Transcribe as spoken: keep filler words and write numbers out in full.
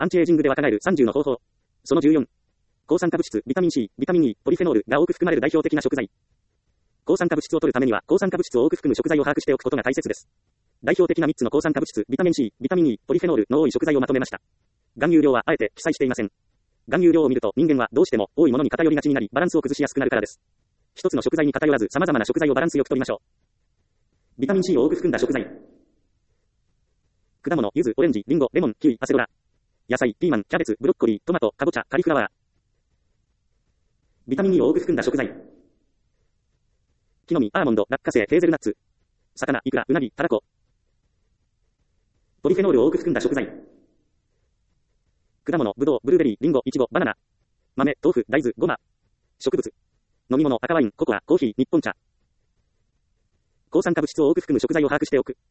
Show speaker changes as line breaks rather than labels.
アンチエイジングで若返るさんじゅうの方法。そのじゅうよん。抗酸化物質、ビタミン C、ビタミン E、ポリフェノールが多く含まれる代表的な食材。抗酸化物質を摂るためには、抗酸化物質を多く含む食材を把握しておくことが大切です。代表的なみっつの抗酸化物質、ビタミン C、ビタミン E、ポリフェノールの多い食材をまとめました。含有量はあえて記載していません。含有量を見ると人間はどうしても多いものに偏りがちになり、バランスを崩しやすくなるからです。一つの食材に偏らず様々な食材をバランスよく摂りましょう。ビタミン C を多く含んだ食材。果物、柚子、オレンジ、リンゴ、レモン、キウイ、アセロラ。野菜、ピーマン、キャベツ、ブロッコリー、トマト、カボチャ、カリフラワー。ビタミン E を多く含んだ食材。木の実、アーモンド、落花生、ヘーゼルナッツ。魚、イクラ、ウナギ、タラコ。ポリフェノールを多く含んだ食材。果物、ブドウ、ブルーベリー、リンゴ、イチゴ、バナナ。豆、豆腐、大豆、ゴマ。植物。飲み物、赤ワイン、ココア、コーヒー、日本茶。抗酸化物質を多く含む食材を把握しておく。